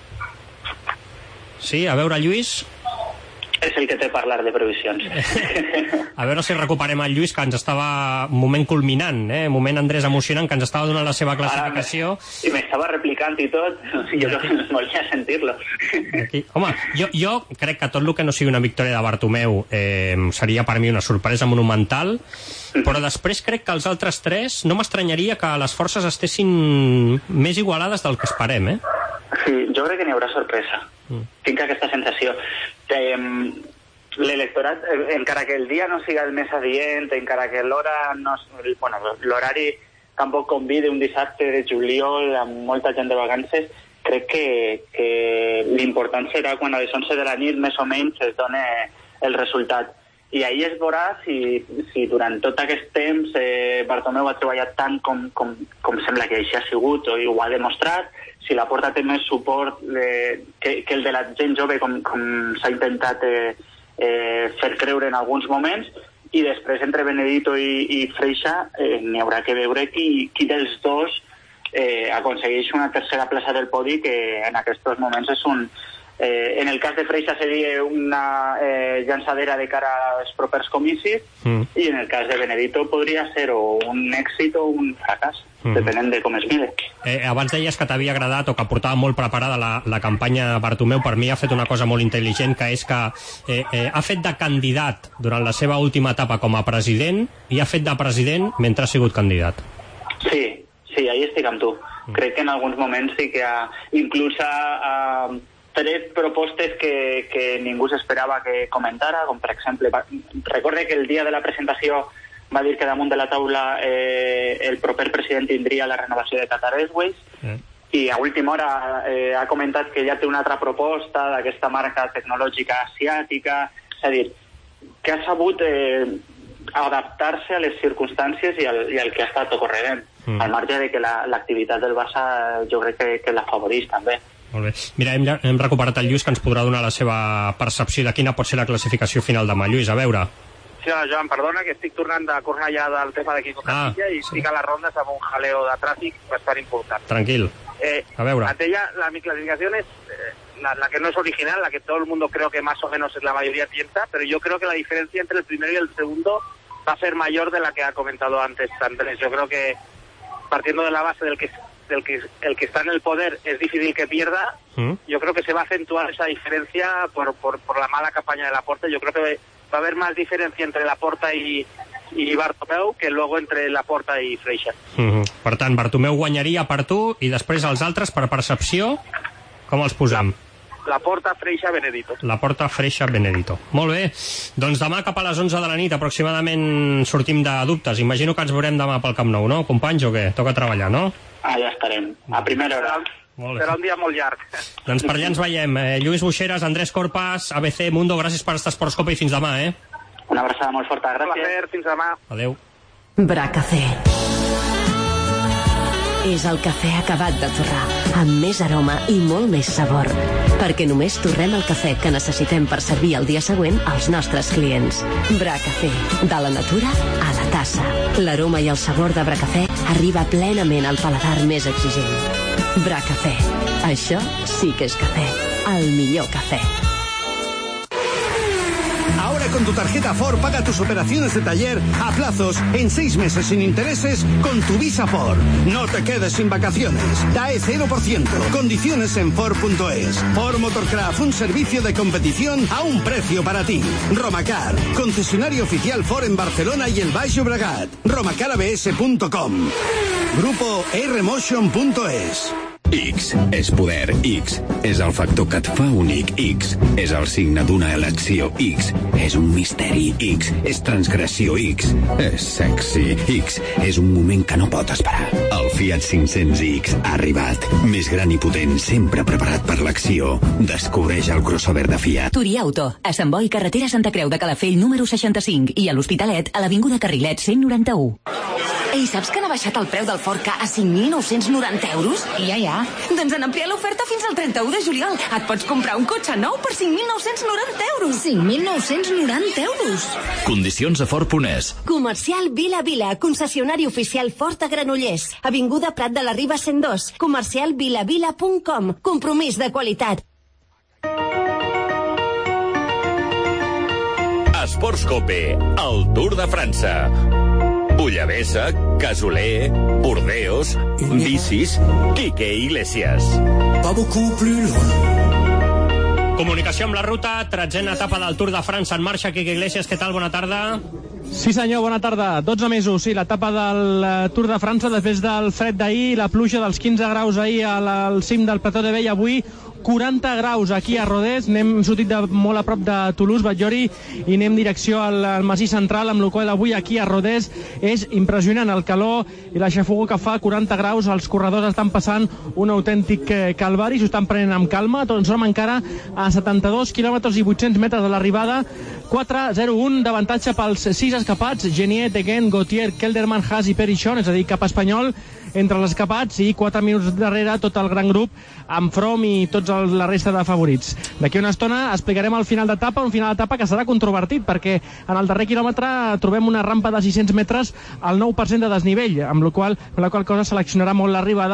Sí, a veure, Lluís. És el que té parlar de previsions. A veure si recuperem el Lluís, que ens estava... Un moment culminant, eh? Un moment, Andrés, emocionant, que ens estava donant la seva classificació. I m'estava replicant i tot. Jo no volia sentir-lo. Aquí. Home, jo, jo crec que tot el que no sigui una victòria de Bartomeu eh, seria per mi una sorpresa monumental, però després crec que els altres tres no m'estranyaria que les forces estessin més igualades del que esperem, eh? Sí, jo crec que n'hi haurà sorpresa. Mm. Tinc aquesta sensació. Eh, l'electorat, eh, encara que el dia no siga el més adient, encara que l'hora no... Bueno, l'horari tampoc convide un dissabte de juliol amb molta gent de vacances, crec que, que l'important serà quan a les onze de la nit més o menys es dona el resultat. I ahir es veurà si, si durant tot aquest temps eh, Bartomeu ha treballat tant com, com, com sembla que així ha sigut o ho ha demostrat, si la Porta té més suport eh, que, que el de la gent jove com, com s'ha intentat eh, eh, fer creure en alguns moments, i després entre Benedito i, i Freixa eh, n'hi haurà que veure qui, qui dels dos eh, aconsegueix una tercera plaça del podi, que en aquests moments és un... Eh, en el cas de Freixa seria una eh, llançadera de cara als propers comicis, mm. i en el cas de Benedito podria ser o un èxit o un fracàs, mm. depenent de com es mire. Eh, abans deies que t'havia agradat o que portava molt preparada la, la campanya Bartomeu. Per mi ha fet una cosa molt intel·ligent, que és que eh, eh, ha fet de candidat durant la seva última etapa com a president i ha fet de president mentre ha sigut candidat. Sí, sí, ahí estic amb tu. Mm. Crec que en alguns moments sí que ha, inclús ha, ha tret propostes que, que ningú s'esperava que comentara, com per exemple, va, recorde que el dia de la presentació va dir que damunt de la taula eh, el proper president tindria la renovació de Qatar Airways, mm. i a última hora eh, ha comentat que ja té una altra proposta d'aquesta marca tecnològica asiàtica, és a dir, que ha sabut eh, adaptar-se a les circumstàncies i al, i al que ha estat ocorrent, mm. al marge de que l'activitat la, del Barça jo crec que, que l'afavoreix també. Molt bé. Mira, hem, hem recuperat el Lluís, que ens podrà donar la seva percepció de quina pot ser la classificació final demà. Lluís, a veure. Sí, hola, Joan, perdona, que estic tornant de Cornellà del tema de Quico Casilla ah, i estic sí. a les rondes amb un jaleo de tràfic bastant important. Tranquil. Eh, a veure. Ante ella, la, mi clasificación es eh, la, la que no es original, la que todo el mundo creo que más o menos es la mayoría piensa, pero yo creo que la diferencia entre el primero y el segundo va a ser mayor de la que ha comentado antes Andrés. Yo creo que partiendo de la base del que del que el que está en el poder es difícil que pierda, ¿Mm? yo creo que se va a acentuar esa diferencia por, por, por la mala campaña de Laporta. Yo creo que va a haver más diferència entre Laporta i, i Bartomeu que luego entre Laporta i Freixa. Mm-hmm. Per tant, Bartomeu guanyaria per tu i després els altres, per percepció, com els posam? Laporta, Freixa, Benedito. Laporta, Freixa, Benedito. Molt bé. Doncs demà cap a les onze de la nit aproximadament sortim de dubtes. Imagino que ens veurem demà pel Camp Nou, no? Companys, o què? Toca treballar, no? Ah, ja estarem. A primera hora. Serà un dia molt llarg. Doncs per allà ens veiem. Eh, Lluís Buixeras, Andrés Corpas, A B C Mundo, gràcies per estar a Esports Copa i fins demà, eh? Una abraçada molt forta, gràcies. Un placer, fins demà. Adéu. Bracafé. És el cafè acabat de torrar, amb més aroma i molt més sabor, perquè només torrem el cafè que necessitem per servir el dia següent als nostres clients. Bracafé, de la natura a la tassa. L'aroma i el sabor de Bracafé arriba plenament al paladar més exigent. Bracafé, això sí que és café, el millor café. Ahora con tu tarjeta Ford paga tus operaciones de taller a plazos en seis meses sin intereses con tu Visa Ford. No te quedes sin vacaciones. D A E cero por ciento. Condiciones en Ford punto es. Ford Motorcraft, un servicio de competición a un precio para ti. Romacar, concesionario oficial Ford en Barcelona y el Baix Llobregat. romacar a b s punto com. Grupo R motion punto es. X és poder, X és el factor que et fa únic, X és el signe d'una elecció, X és un misteri, X és transgressió, X és sexy, X és un moment que no pot esperar. El Fiat cinc-cents X ha arribat, més gran i potent, sempre preparat per l'acció. Descobreix el crossover de Fiat. Turia Auto, a Sant Boi, carretera Santa Creu de Calafell número seixanta-cinc i a l'Hospitalet a l'avinguda Carrilet cent noranta-u. Ei, saps que han baixat el preu del Ford Ka a cinc mil nou-cents noranta euros? Ja, ja. Doncs han ampliat l'oferta fins al trenta-u de juliol. Et pots comprar un cotxe nou per cinc mil nou-cents noranta euros. cinc mil nou-cents noranta euros. Condicions a Ford punt es. Comercial Vila Vila, concessionari oficial Ford a Granollers. Avinguda Prat de la Riba cent dos. Comercial vilavila punt com. Compromís de qualitat. Esports Cope, el Tour de França. Bullavesa, Casoler, Burdeos, bicis, Quique Iglesias. Comunicació amb la ruta, tretzena etapa del Tour de França en marxa. Quique Iglesias, què tal? Bona tarda. Sí senyor, bona tarda. dotze mesos, sí, l'etapa del Tour de França després del fred d'ahir, la pluja dels quinze graus ahir al, al cim del Plató de Vell, avui quaranta graus aquí a Rodés. N'hem sortit de, molt a prop de Toulouse, Batllori, i anem direcció al, al Massís Central, amb el qual avui aquí a Rodés és impressionant el calor i la xafogor que fa, quaranta graus. Els corredors estan passant un autèntic calvari, s'ho estan prenent amb calma. Tots som encara a setanta-dos quilòmetres i vuit-cents metres de l'arribada. quatre zero un d'avantatge pels sis escapats, Geniet, Degen, Gautier, Kelderman, Haas i Perichon, és a dir, cap espanyol entre els escapats, i quatre minuts darrere tot el gran grup amb Froome i tots el, la resta de favorits. D'aquí una estona explicarem el final d'etapa, un final d'etapa que serà controvertit perquè en el darrer quilòmetre trobem una rampa de sis-cents metres al nou per cent de desnivell, amb la qual, amb la qual cosa seleccionarà molt l'arribada,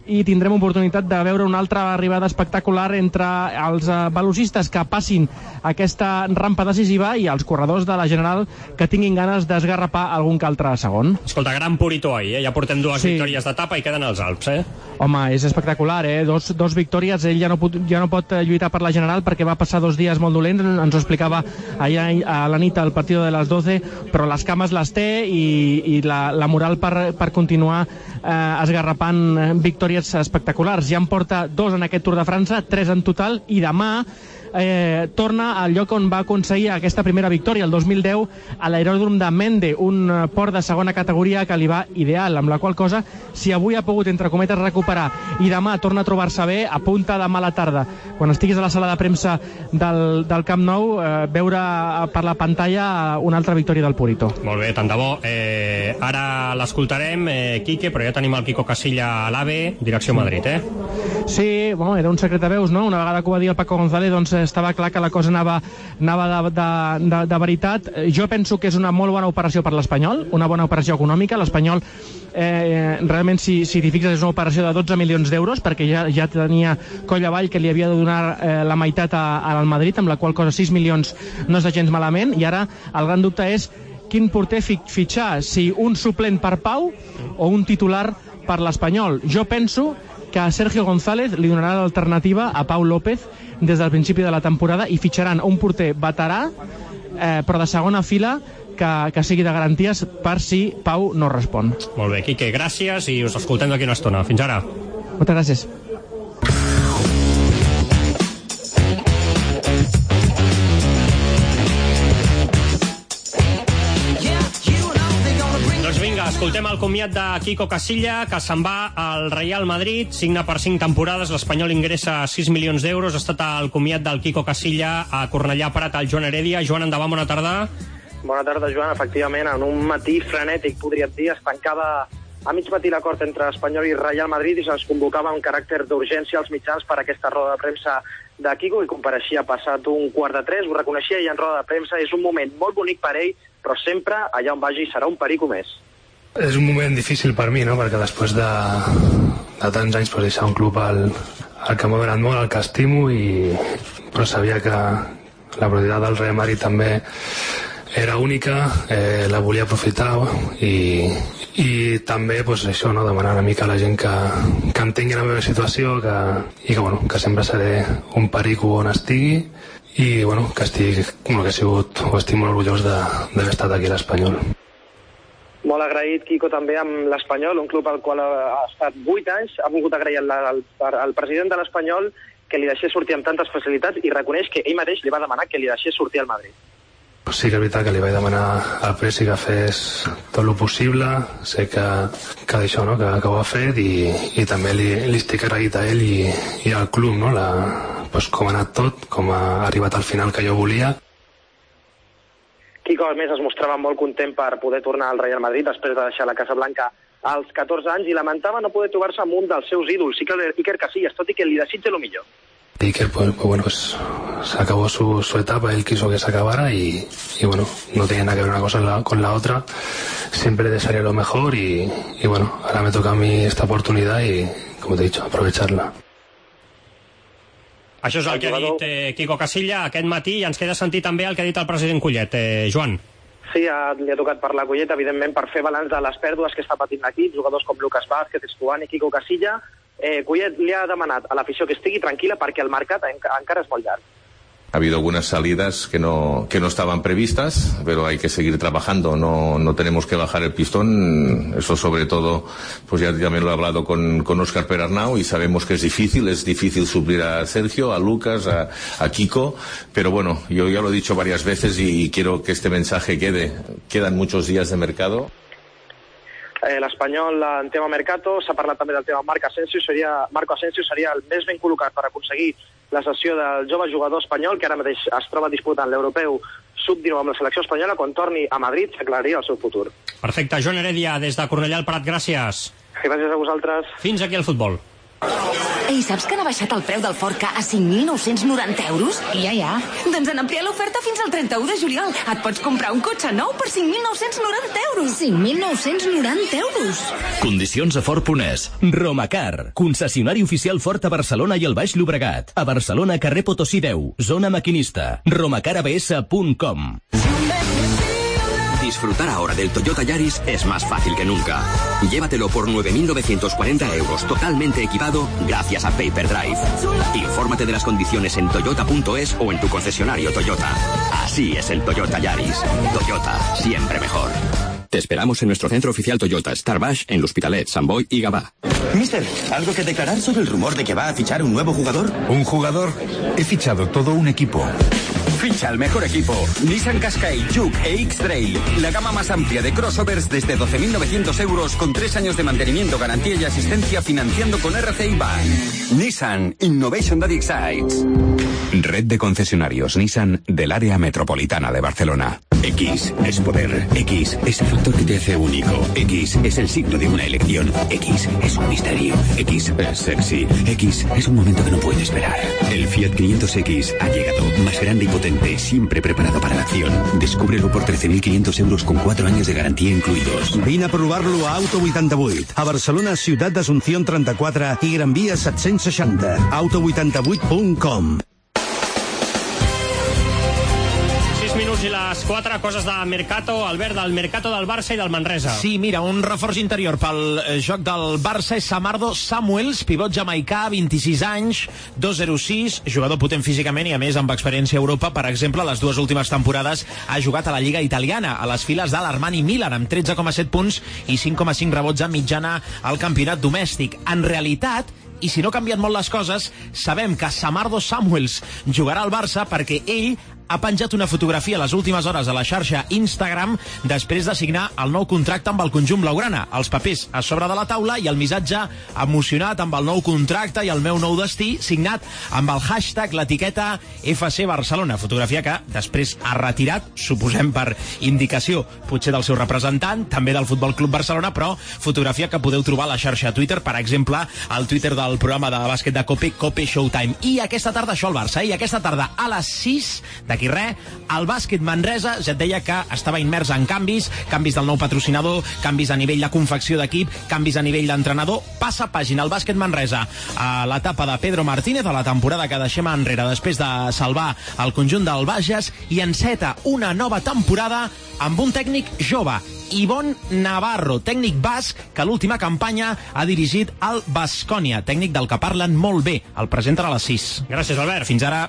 i tindrem oportunitat de veure una altra arribada espectacular entre els eh, velocistes que passin aquesta rampa decisiva i els corredors de la General que tinguin ganes d'esgarrapar algun que altre segon. Escolta, gran Purito ahir, eh? Ja portem dues sí. victòries d'etapa i queden els Alps, eh? Home, és espectacular, eh? Dos, dos victòries, ell ja no, pot, ja no pot lluitar per la General perquè va passar dos dies molt dolents, ens ho explicava ahir a la nit al partit de les doce, però les cames les té i, i la, la moral per, per continuar eh, esgarrapant victòries espectaculars. Ja en porta dos en aquest Tour de França, tres en total, i demà Eh, torna al lloc on va aconseguir aquesta primera victòria, el dos mil deu, a l'aeròdrom de Mende, un port de segona categoria que li va ideal, amb la qual cosa, si avui ha pogut, entre cometes, recuperar i demà torna a trobar-se bé, apunta demà a la tarda, quan estiguis a la sala de premsa del, del Camp Nou, eh, veure per la pantalla una altra victòria del Purito. Molt bé, tant de bo. Eh, ara l'escoltarem, eh, Quique, però ja tenim el Quico Casilla a l'AVE, direcció Madrid, eh? Sí, bueno, era un secret de veus, no? Una vegada que ho va dir el Paco González, doncs estava clar que la cosa anava, anava de, de, de, de veritat. Jo penso que és una molt bona operació per l'Espanyol, una bona operació econòmica. L'Espanyol, eh, realment, si, si t'hi fixes, és una operació de dotze milions d'euros, perquè ja, ja tenia coll avall que li havia de donar eh, la meitat a, al Madrid, amb la qual cosa sis milions no és de gens malament, i ara el gran dubte és quin porter fitxar, si un suplent per Pau o un titular per l'Espanyol. Jo penso que a Sergio González li donarà l'alternativa a Pau López des del principi de la temporada i fitxaran un porter veterà, eh, però de segona fila, que, que sigui de garanties per si Pau no respon. Molt bé, Quique, gràcies i us escoltem d'aquí una estona. Fins ara. Moltes gràcies. Escoltem el comiat de Quico Casilla, que se'n va al Real Madrid, signa per cinc temporades, l'Espanyol ingressa sis milions d'euros. Ha estat el comiat del Quico Casilla a Cornellà Prat, al Joan Heredia. Joan, endavant, bona tarda. Bona tarda, Joan. Efectivament, en un matí frenètic, podríem dir, es tancava a mig matí l'acord entre Espanyol i Real Madrid i se'ns convocava un caràcter d'urgència als mitjans per a aquesta roda de premsa de Quico, i compareixia passat un quart de tres, ho reconeixia ell en roda de premsa. És un moment molt bonic per ell, però sempre, allà on vagi, serà un perico més. És un moment difícil per mi, no? Perquè després de, de tants anys pues, deixar un club al, al que m'ha agradat molt, al que estimo, i, però sabia que la prioritat del Real Madrid també era única, eh, la volia aprofitar, i, i també pues, això, no? Demanar una mica a la gent que, que entengui la meva situació, que, i que, bueno, que sempre seré un perico on estigui, i bueno, que estic, com que he sigut, o estic molt orgullós d'haver estat aquí a l'Espanyol. Molt agraït, Quico, també amb l'Espanyol, un club al qual ha estat vuit anys. Ha volgut agrair al, al, al president de l'Espanyol que li deixés sortir amb tantes facilitats, i reconeix que ell mateix li va demanar que li deixés sortir al Madrid. Sí que és veritat que li vaig demanar al Presi que fes tot el possible. Sé que, que d'això, no? que, que ho ha fet, i, i també li, li estic agraït a ell i, i al club, no? La, pues, com ha anat tot, com ha arribat al final que jo volia. Quico, a més, es mostrava molt content per poder tornar al Real Madrid després de deixar la Casa Blanca als catorze anys, i lamentava no poder trobar-se amb un dels seus ídols, Iker Casillas, tot i que li desitja lo millor. Iker, pues, pues bueno, pues, se acabó su, su etapa, él quiso que se acabara, y, y bueno, no tenía nada que ver una cosa la, con la otra. Siempre le desearía lo mejor, y, y bueno, ahora me toca a mí esta oportunidad y, como te he dicho, aprovecharla. Això és el que ha dit eh, Quico Casilla aquest matí, i ens queda sentir també el que ha dit el president Collet. Eh, Joan. Sí, ha, li ha tocat parlar a Collet, evidentment, per fer balanç de les pèrdues que està patint l'equip, jugadors com Lucas Vázquez, Estuani, Quico Casilla. Eh, Collet li ha demanat a l'afició que estigui tranquil·la perquè el mercat encara és molt llarg. Ha habido algunas salidas que no, que no estaban previstas, pero hay que seguir trabajando, no, no tenemos que bajar el pistón. Eso sobre todo, pues ya también lo he hablado con, con Óscar Perarnau, y sabemos que es difícil, es difícil suplir a Sergio, a Lucas, a, a Quico, pero bueno, yo ya lo he dicho varias veces y quiero que este mensaje quede. Quedan muchos días de mercado. Eh, L'Espanyol en tema mercato, s'ha parlat també del tema Marc Asensio, seria, Marco Asensio seria el més ben col·locat per aconseguir la cessió del jove jugador espanyol, que ara mateix es troba disputant l'europeu sub dinou amb la selecció espanyola. Quan torni a Madrid s'aclararia el seu futur. Perfecte. Joan Heredia, des de Cornellà al Prat, gràcies. Gràcies a vosaltres. Fins aquí el futbol. Ei, saps que han baixat el preu del Ford Ka a cinc mil nou-cents noranta euros? Ja, ja. Doncs han ampliat l'oferta fins al trenta-u de juliol. Et pots comprar un cotxe nou per cinc mil nou-cents noranta euros. cinc mil nou-cents noranta euros. Condicions a Ford punt es. Romacar, concessionari oficial Ford a Barcelona i el Baix Llobregat. A Barcelona, carrer Potosí deu, zona maquinista. romacar a b s punt com. Disfrutar ahora del Toyota Yaris es más fácil que nunca. Llévatelo por nueve mil novecientos cuarenta euros, totalmente equipado, gracias a Paper Drive. Infórmate de las condiciones en toyota punto es o en tu concesionario Toyota. Así es el Toyota Yaris. Toyota, siempre mejor. Te esperamos en nuestro centro oficial Toyota, Starbash, en L'Hospitalet, Sant Boi y Gavà. Mister, ¿algo que declarar sobre el rumor de que va a fichar un nuevo jugador? ¿Un jugador? He fichado todo un equipo. Ficha el mejor equipo. Nissan Qashqai, Juke e X-Trail. La gama más amplia de crossovers desde doce mil novecientos euros con tres años de mantenimiento, garantía y asistencia financiando con R C I Bank. Nissan Innovation that excites. Red de concesionarios Nissan del área metropolitana de Barcelona. X es poder. X es el factor que te hace único. X es el signo de una elección. X es un misterio. X es sexy. X es un momento que no puede esperar. El Fiat quinientos X ha llegado. Más grande y potente, siempre preparado para la acción. Descúbrelo por trece mil quinientos euros con cuatro años de garantía incluidos. Vine a provar-lo a Auto vuitanta-vuit. A Barcelona, Ciutat d'Asunción trenta-quatre i Gran Via set-cents seixanta. auto vuitanta vuit punt com. I les quatre coses de Mercato, Albert, del Mercato del Barça i del Manresa. Sí, mira, un reforç interior pel joc del Barça és Samardo Samuels, pivot jamaicà, vint-i-sis anys, dos zero sis, jugador potent físicament i a més amb experiència a Europa. Per exemple, les dues últimes temporades ha jugat a la Lliga Italiana, a les files de l'Armani Milan, amb tretze coma set punts i cinc coma cinc rebots en mitjana al campionat domèstic. En realitat, i si no ha canviat molt les coses, sabem que Samardo Samuels jugarà al Barça perquè ell ha penjat una fotografia a les últimes hores a la xarxa Instagram després de signar el nou contracte amb el conjunt blaugrana. Els papers a sobre de la taula i el missatge emocionat amb el nou contracte i el meu nou destí, signat amb el hashtag, l'etiqueta F C Barcelona. Fotografia que després ha retirat, suposem per indicació potser del seu representant, també del Futbol Club Barcelona, però fotografia que podeu trobar a la xarxa Twitter, per exemple, al Twitter del programa de bàsquet de Cope, Cope Showtime. I aquesta tarda això al Barça, i aquesta tarda a les sis, d'aquí res, el bàsquet Manresa, ja et deia que estava immers en canvis, canvis del nou patrocinador, canvis a nivell de confecció d'equip, canvis a nivell d'entrenador. Passa pàgina el bàsquet Manresa a l'etapa de Pedro Martínez, a la temporada que deixem enrere després de salvar el conjunt del Bages, i enceta una nova temporada amb un tècnic jove, Ivonne Navarro, tècnic basc que l'última campanya ha dirigit al Baskonia, tècnic del que parlen molt bé. El presenten a les sis. Gràcies, Albert. Fins ara.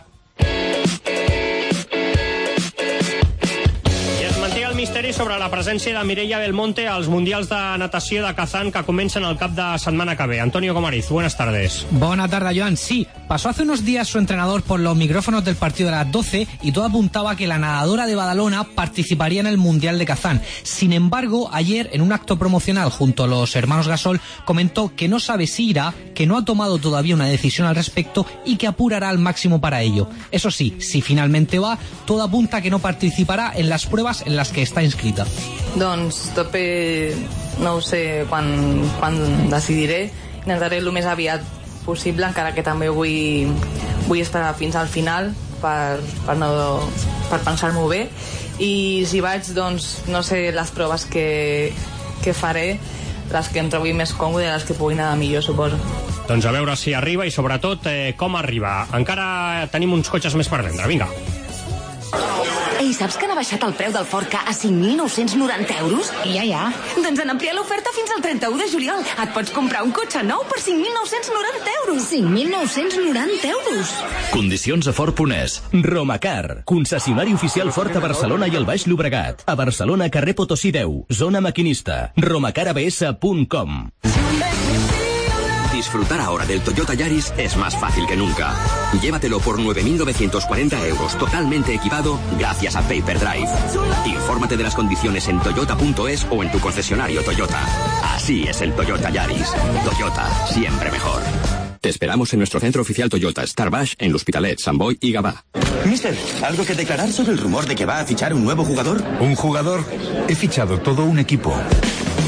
Misteri sobre la presència de Mireia Belmonte als Mundials de Natació de Kazán que comencen el cap de setmana que ve. Antonio Comariz, buenas tardes. Buenas tardes, Joan. Sí, pasó hace unos días su entrenador por los micrófonos del partido de las doce y todo apuntaba que la nadadora de Badalona participaría en el Mundial de Kazán. Sin embargo, ayer, en un acto promocional junto a los hermanos Gasol, comentó que no sabe si irá, que no ha tomado todavía una decisión al respecto y que apurará al máximo para ello. Eso sí, si finalmente va, todo apunta a que no participarà en les proves en les que està inscrita. Doncs tot bé, no ho sé quan, quan decidiré. Intentaré el més aviat possible, encara que també vull, vull esperar fins al final per, per, no, per pensar-m'ho bé. I si vaig, doncs, no sé les proves que, que faré, les que em trobi més còmode i les que puguin anar millor, suposo. Doncs a veure si arriba i sobretot eh, com arriba. Encara tenim uns cotxes més per vendre, vinga. Ei, saps que han baixat el preu del Ford Ka a cinc mil nou-cents noranta euros? Ja, ja. Doncs han ampliat l'oferta fins al trenta-u de juliol. Et pots comprar un cotxe nou per cinc mil nou-cents noranta euros. cinc mil nou-cents noranta euros. Condicions a Ford punt es. Romacar, concessionari oficial Ford a Barcelona i el Baix Llobregat. A Barcelona, carrer Potosí deu, zona maquinista. romacar a b s punt com. Disfrutar ahora del Toyota Yaris es más fácil que nunca. Llévatelo por nueve mil novecientos cuarenta euros, totalmente equipado, gracias a Paper Drive. Infórmate de las condiciones en toyota punto es o en tu concesionario Toyota. Así es el Toyota Yaris. Toyota, siempre mejor. Te esperamos en nuestro centro oficial Toyota, Starbash, en L'Hospitalet, Sant Boi y Gavà. Mister, ¿algo que declarar sobre el rumor de que va a fichar un nuevo jugador? ¿Un jugador? He fichado todo un equipo.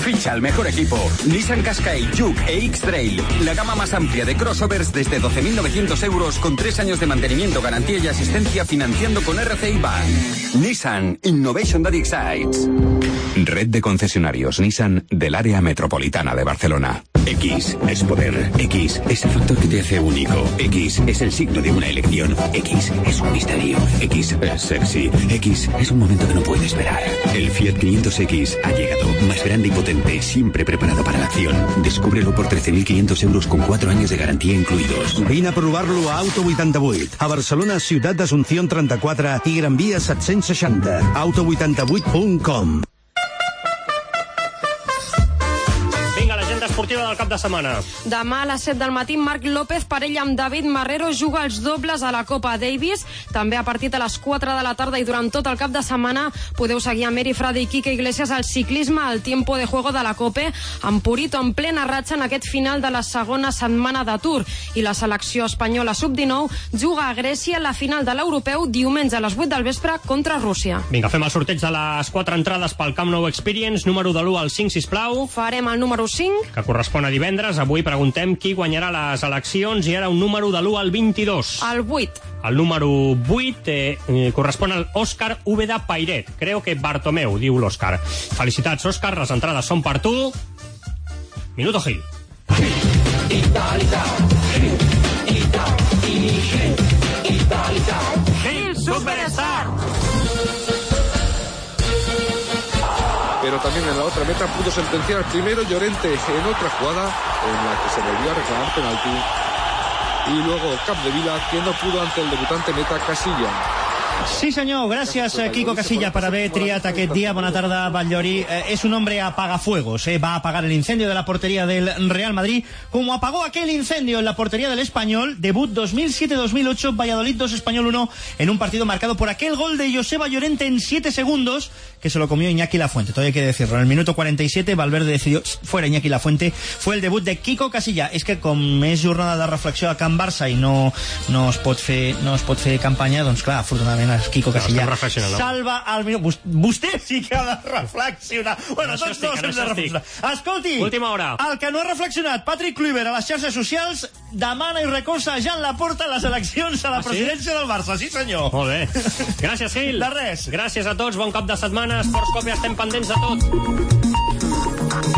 Ficha el mejor equipo. Nissan Qashqai, Juke e X-Trail. La gama más amplia de crossovers desde doce mil novecientos euros con tres años de mantenimiento, garantía y asistencia financiando con R C I Bank. Nissan Innovation that excites. Red de concesionarios Nissan del área metropolitana de Barcelona. X es poder. X es el factor que te hace único. X es el signo de una elección. X es un misterio. X es sexy. X es un momento que no puede esperar. El Fiat quinientos X ha llegado. Más grande y potente, siempre preparado para la acción. Descúbrelo por trece mil quinientos euros con cuatro años de garantía incluidos. Vine a provar-lo a Auto vuitanta-vuit. A Barcelona, Ciutat d'Asunción trenta-quatre i Gran Via set-cents seixanta. auto vuitanta vuit punt com. Esportiva del cap de setmana. Demà a les set del matí, Marc López, parella amb David Marrero, juga els dobles a la Copa Davis. També a partir de les quatre de la tarda i durant tot el cap de setmana podeu seguir a Meri Frade i Quique Iglesias al ciclisme al tiempo de juego de la Cope, amb Purito en plena ratxa en aquest final de la segona setmana de Tour. I la selecció espanyola sub dinou juga a Grècia la final de l'Europeu diumenge a les vuit del vespre contra Rússia. Vinga, fem el sorteig de les quatre entrades pel Camp Nou Experience, número de l'u al cinc, sisplau. Farem el número cinc. Que correspon a divendres. Avui preguntem qui guanyarà les eleccions i ara un número de l'u al vint-i-dos. El vuit. El número vuit eh, eh, correspon al Òscar Úbeda Pairet. Creo que Bartomeu, diu l'Òscar. Felicitats, Òscar, les entrades són per tu. Minuto Gil. Gil Superstar. Pero también en la otra meta pudo sentenciar primero Llorente en otra jugada en la que se volvió a reclamar penalti y luego Capdevila, que no pudo ante el debutante meta Casilla. Sí senyor, gràcies Kiko Casilla per haver triat aquest dia. Bona tarda, Batllori. Eh, es un hombre apagafuegos, eh. va a apagar el incendio de la portería del Real Madrid, como apagó aquel incendio en la portería del Español. Debut dos mil siete dos mil ocho, Valladolid dos, Español uno, en un partido marcado por aquel gol de Joseba Llorente en siete segundos, que se lo comió Iñaki Lafuente. Todavía hay que decirlo. En el minuto cuarenta y siete, Valverde decidió fuera Iñaki Lafuente. Fue el debut de Kiko Casilla. És que com és jornada de reflexió a Can Barça i no, no, es pot fer, no es pot fer campanya, doncs clar, afortunadament Kiko Casilla no, salva el minut. Vostè sí que ha de reflexionar. Bueno, no tots dos hem de reflexionar. Escolti, última hora. El que no ha reflexionat, Patrick Kluivert, a les xarxes socials, demana i recolza a Jan Laporta a les eleccions a la ah, presidència sí? del Barça. Sí, senyor. Molt bé. Gràcies, Gil. De res. Gràcies a tots, bon cap de setmana. Esports Cope, estem pendents de tot.